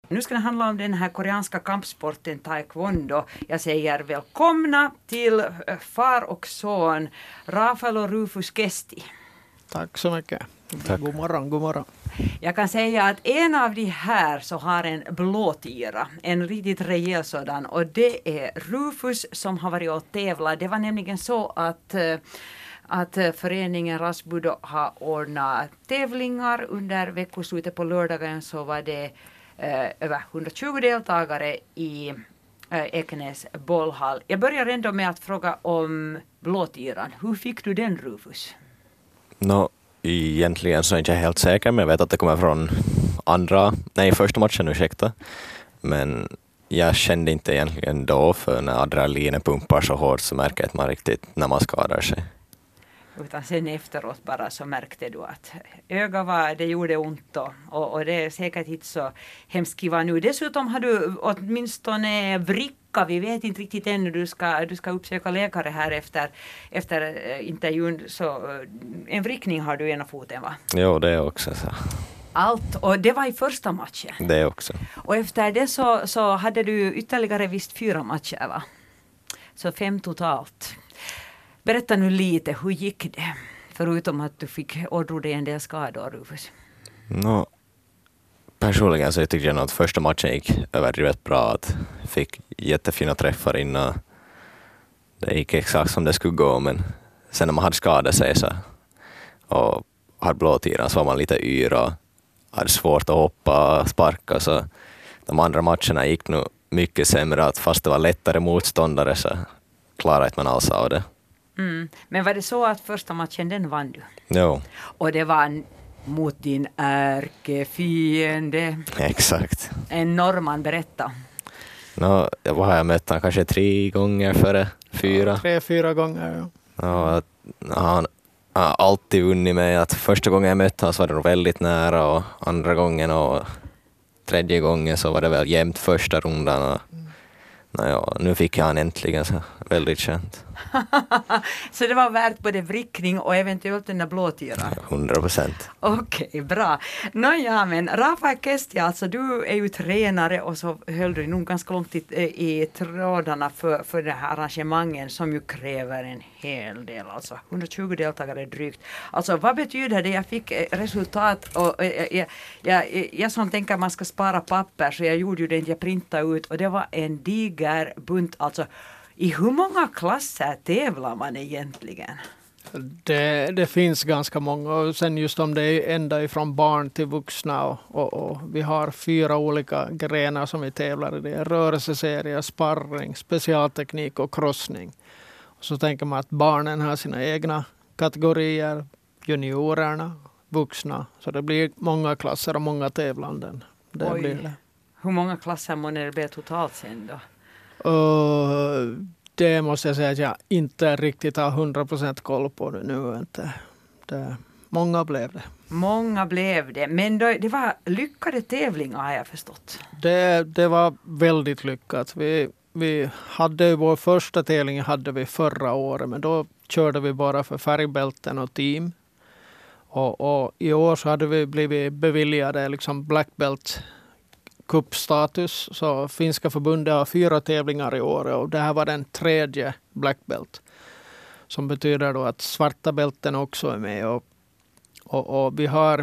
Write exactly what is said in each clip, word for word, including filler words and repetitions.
Nu ska det handla om den här koreanska kampsporten taekwondo. Jag säger välkomna till far och son Rafael och Rufus Kesti. Tack så mycket. Tack. God morgon, god morgon. Jag kan säga att en av de här så har en blåtira, en riktigt rejäl sådan, och det är Rufus som har varit och tävlat. Det var nämligen så att att föreningen Rasbudo har ordnat tävlingar under veckoslutet. På lördagen så var det eh, över hundratjugo deltagare i eh, Ekenäs bollhall. Jag börjar ändå med att fråga om blåtiran. Hur fick du den, Rufus? No, egentligen så är jag inte helt säker, men jag vet att det kommer från andra, nej första matchen, ursäkta. Men jag kände inte egentligen då, för när adrenalinet pumpar så hårt så märker jag att man riktigt när man skadar sig. Utan sen efteråt bara så märkte du att öga var, det gjorde ont då. Och, och det är säkert inte så hemskt kiva nu. Dessutom har du åtminstone vricka. Vi vet inte riktigt ännu. Du ska, du ska uppsöka läkare här efter, efter intervjun. Så en vrickning har du ena foten, va? Jo, det är också så. Allt. Och det var i första matchen. Det är också. Och efter det så, så hade du ytterligare visst fyra matcher, va? Så fem totalt. Berätta nu lite, hur gick det? Förutom att du fick ådra dig en del skador, Rufus. No, personligen så tyckte jag nog att första matchen gick överdrivet bra. Att jag fick jättefina träffar innan. Det gick exakt som det skulle gå, men sen när man hade skadat sig så, och hade blåtiran så var man lite yr och hade svårt att hoppa och sparka. Så de andra matcherna gick nog mycket sämre. Att fast det var lättare motståndare så klarade inte man alls av det. Mm. Men var det så att första matchen den vann du? Jo. Och det var mot din ärkefiende. Exakt. En norrman, berätta. No, vad har jag mött han kanske tre gånger före fyra? Ja, tre, fyra gånger, ja. Ja, han har alltid vunnit mig. Att första gången jag mötte honom så var det nog väldigt nära, och andra gången och tredje gången så var det väl jämnt första rundan. Och, mm. Ja, nu fick jag han äntligen, så väldigt känt. Så det var värt både vrickning och eventuellt den där blåtyran? hundra procent. Okej, okay, bra. Nåja, men Rafael Kesti, alltså du är ju tränare och så höll du nog ganska långt i, i trådarna för, för det här arrangemangen som ju kräver en hel del, alltså hundratjugo deltagare drygt. Alltså vad betyder det? Jag fick resultat och jag, jag, jag, jag som tänker att man ska spara papper, så jag gjorde ju det inte, jag printade ut, och det var en diger bunt, alltså. I hur många klasser tävlar man egentligen? Det, det finns ganska många, och sen just om det är ända ifrån barn till vuxna, och, och, och vi har fyra olika grenar som vi tävlar i. Det är rörelseserie, sparring, specialteknik och crossning. Och så tänker man att barnen har sina egna kategorier, juniorerna, vuxna, så det blir många klasser och många tävlanden. Det Oj. blir det. Hur många klasser må det bli totalt sen då? Uh, det måste jag säga att jag inte riktigt har hundra procent koll på det nu. Inte. Det, många blev det. Många blev det, men då, det var lyckade tävlingar har jag förstått. Det, det var väldigt lyckat. Vi, vi hade vår första tävling hade vi förra året, men då körde vi bara för färgbälten och team. Och, och i år så hade vi blivit beviljade liksom black belt cupstatus, så finska förbundet har fyra tävlingar i år, och det här var den tredje black belt, som betyder då att svarta bälten också är med, och, och, och vi har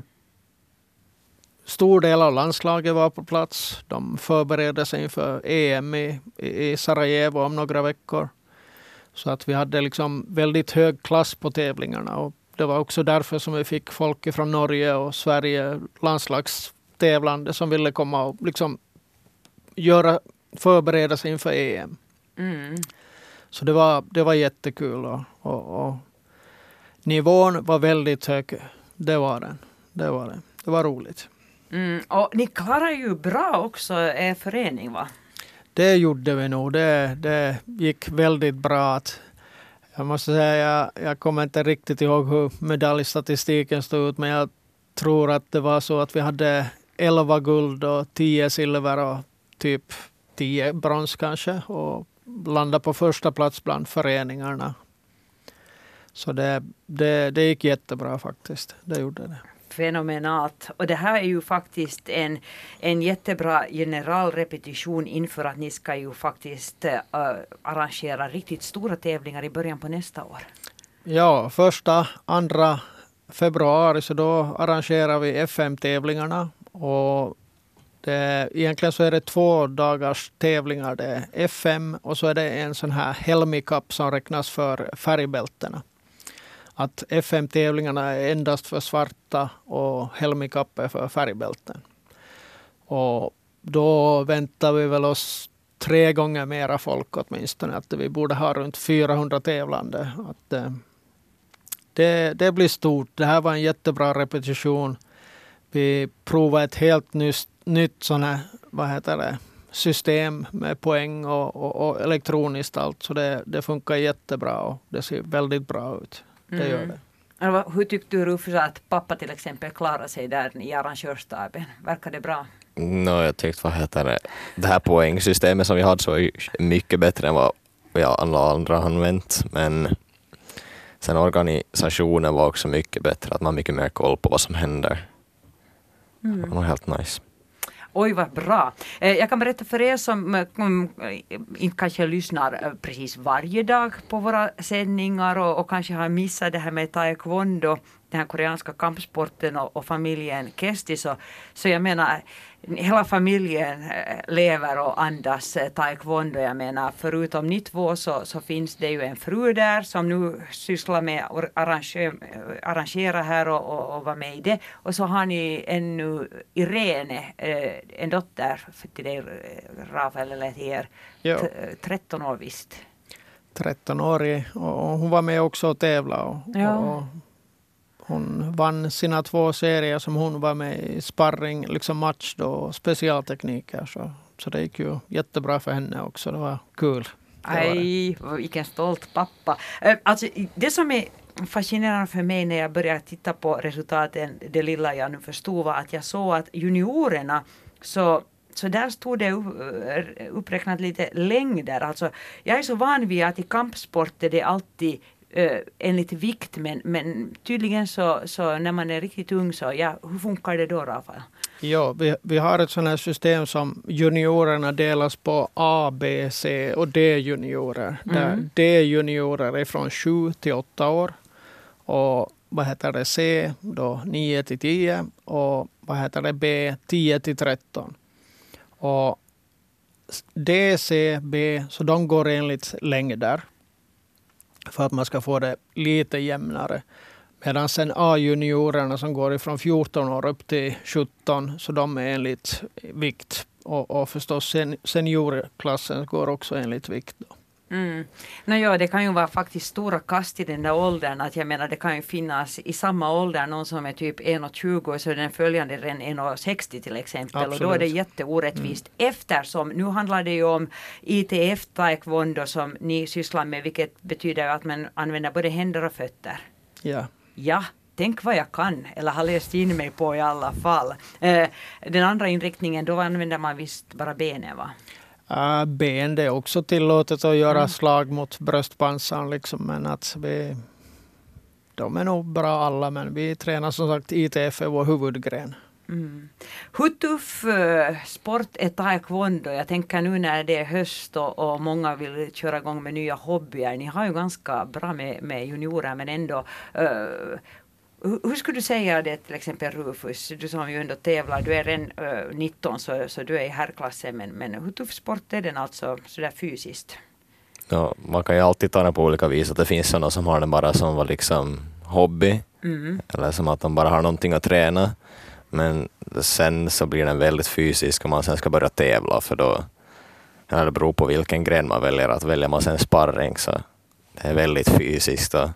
stor del av landslaget var på plats. De förbereder sig inför E M i, i Sarajevo om några veckor, så att vi hade liksom väldigt hög klass på tävlingarna, och det var också därför som vi fick folk från Norge och Sverige, landslags tävlande som ville komma och liksom göra, förbereda sig inför E M. Mm. Så det var, det var jättekul, och, och, och nivån var väldigt hög. Det var den. Det var det. Det var roligt. Mm. Och ni klarar ju bra också er förening, va? Det gjorde vi nog. Det, det gick väldigt bra. Att, jag måste säga, jag, jag kommer inte riktigt ihåg hur medaljstatistiken stod ut, men jag tror att det var så att vi hade elva guld och tio silver och typ tio brons kanske, och landade på första plats bland föreningarna. Så det, det, det gick jättebra faktiskt. Det gjorde det. fenomenalt. Och det här är ju faktiskt en, en jättebra generalrepetition inför att ni ska ju faktiskt äh, arrangera riktigt stora tävlingar i början på nästa år. Ja, första, andra februari så då arrangerar vi F M-tävlingarna och det, egentligen så är det två dagars tävlingar. Det är F M och så är det en sån här Helmi Cup som räknas för färgbältena. Att F M-tävlingarna är endast för svarta och Helmi Cup är för färgbälten. Och då väntar vi väl oss tre gånger mera folk åtminstone. Att vi borde ha runt fyrahundra tävlande. Att, eh, det, det blir stort. Det här var en jättebra repetition. Vi provade ett helt nytt, nytt sån här, vad heter det, system med poäng och, och, och elektroniskt allt. Så det, det funkar jättebra och det ser väldigt bra ut. Det Mm. gör det. Hur tyckte du, Rufus, att pappa till exempel klarar sig där i arrangörsstaben? Verkar det bra? No, jag tyckte vad heter det, det här poängsystemet som vi hade så är mycket bättre än vad vi alla andra har använt. Men sen organisationen var också mycket bättre, att man har mycket mer koll på vad som händer. Mm. Det var helt nice. Oj, vad bra. Jag kan berätta för er som inte kanske lyssnar precis varje dag på våra sändningar och, och kanske har missat det här med taekwondo, den här koreanska kampsporten och, och familjen Kesti. Så, så jag menar, hela familjen lever och andas taekwondo. Jag menar, förutom ni två så, så finns det ju en fru där som nu sysslar med att arrangera, arrangera här och, och, och vara med i det. Och så har ni ännu Irene, en dotter till dig, Rafael, eller till er, t- tretton år visst. tretton år och hon var med också och tävla och, ja. och hon vann sina två serier som hon var med i sparring, liksom match då, och specialtekniker. Så, så det gick ju jättebra för henne också. Det var kul. Aj, vilken stolt pappa. Alltså, det som är fascinerande för mig när jag började titta på resultaten, det lilla jag nu förstod, var att jag såg att juniorerna, så Så där stod det uppräknat lite längder. Alltså, jag är så van vid att i kampsport är det alltid uh, enligt vikt. Men, men tydligen så, så när man är riktigt ung så, ja, hur funkar det då, Rafael? Ja, vi, vi har ett sådant här system som juniorerna delas på A, B, C och D-juniorer. Mm. Där D-juniorer är från sju till åtta år. Och vad heter det, C då nio till tio och vad heter det, B tio till tretton. Och D, C, B, så de går enligt längder för att man ska få det lite jämnare. Medan sen A-juniorerna som går ifrån fjorton år upp till sjutton, så de är enligt vikt. Och, och förstås sen, seniorklassen går också enligt vikt då. Mm. No, ja, det kan ju vara faktiskt stora kast i den där åldern. Att jag menar, det kan ju finnas i samma ålder någon som är typ en komma tjugo så är den följande en komma sextio till exempel. Absolut. Och då är det jätteorättvist. Mm. Eftersom, nu handlar det ju om I T F taekwondo som ni sysslar med, vilket betyder att man använder både händer och fötter. Ja. Ja. Tänk vad jag kan, eller har läst in mig på i alla fall. Eh, den andra inriktningen, då använder man visst bara benen, va? Uh, ben, det är också tillåtet att göra mm. slag mot bröstpansaren liksom, men att vi, de är nog bra alla, men vi tränar som sagt I T F är vår huvudgren. Mm. Hur tuff uh, sport är taekwondo? Jag tänker nu när det är höst och, och många vill köra igång med nya hobbyer. Ni har ju ganska bra med, med juniorer, men ändå uh, hur skulle du säga det till exempel, Rufus? Du som ju ändå tävlar, du är redan uh, nitton så, så du är i herrklassen, men, men hur tuff sport är den alltså sådär fysiskt? Ja, man kan ju alltid ta den på olika vis, att det finns sådana som har den bara som var liksom hobby mm. eller som att de bara har någonting att träna, men sen så blir den väldigt fysisk om man sen ska börja tävla, för då ja, det beror på vilken gren man väljer. Att väljer man sen sparring så det är väldigt fysiskt och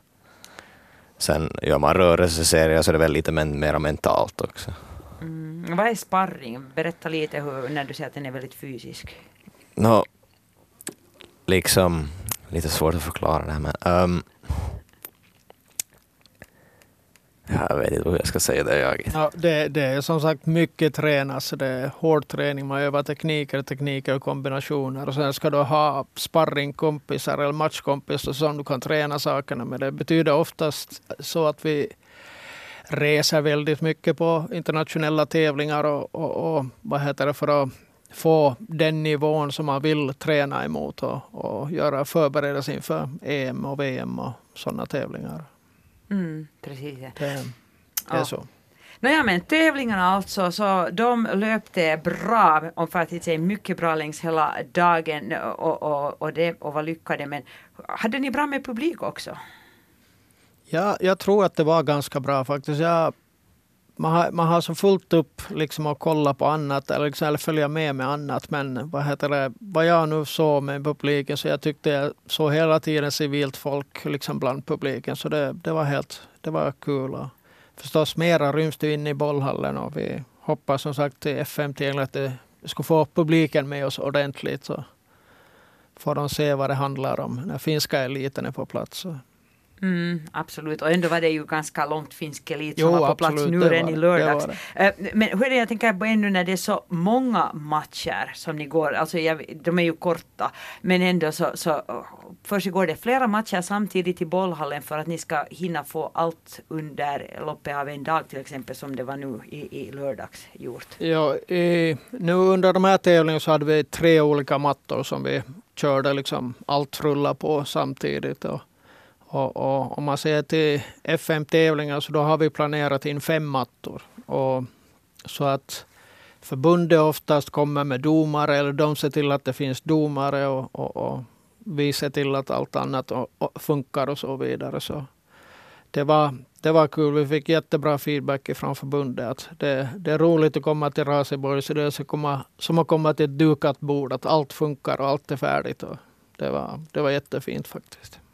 sen gör man rörelseserier så är det väl lite men, mer mentalt också. Mm. Vad är sparring? Berätta lite hur, när du säger att den är väldigt fysisk. No, liksom, lite svårt att förklara det här, men um, jag vet inte hur jag ska säga det. Jag. Ja, det, det är som sagt mycket tränas. Det är hård träning, man övar tekniker, tekniker och kombinationer. Och sen ska du ha sparringkompisar eller matchkompisar som du kan träna sakerna med. Det betyder oftast så att vi reser väldigt mycket på internationella tävlingar och, och, och vad heter det, för att få den nivån som man vill träna emot och, och göra förberedelser inför E M och V M och sådana tävlingar. Mm, precis. Det, det är Ja. så. Nåja, men tävlingarna alltså, så de löpte bra, om för att inte säga mycket bra längs hela dagen och, och, och, det, och var lyckade. Men hade ni bra med publik också? Ja, jag tror att det var ganska bra faktiskt. Jag, man, har, man har så fullt upp liksom att kolla på annat eller, liksom, eller följa med med annat. Men vad heter det, vad jag nu såg med publiken, så jag tyckte jag såg hela tiden civilt folk liksom bland publiken. Så det, det var helt, det var kul. Och förstås mera ryms det in i bollhallen och vi hoppas som sagt till F M-tävlingen att det ska få publiken med oss ordentligt. Så får de se vad det handlar om när finska eliten är på plats. Så. Mm, absolut, och ändå var det ju ganska långt finsk elit som Jo, var på absolut, plats nu det redan var i det, lördags. det var Eh, Men hur är det, jag tänker på ännu när det är så många matcher som ni går, alltså jag, de är ju korta, men ändå så, så först går det flera matcher samtidigt i bollhallen för att ni ska hinna få allt under loppet av en dag till exempel, som det var nu i, i lördags gjort. Ja, i, nu under de här tävlingarna så hade vi tre olika mattor som vi körde liksom allt rulla på samtidigt. Och, och, och om man ser till F M-tävlingar så då har vi planerat in fem mattor. Och, så att förbundet oftast kommer med domare eller de ser till att det finns domare och, och, och vi ser till att allt annat och, och funkar och så vidare. Så det var, det var kul. Vi fick jättebra feedback från förbundet. Att det, det är roligt att komma till Raseborg, så det är så komma, som att komma till ett dukat bord. Att allt funkar och allt är färdigt. Och det, var, det var jättefint faktiskt.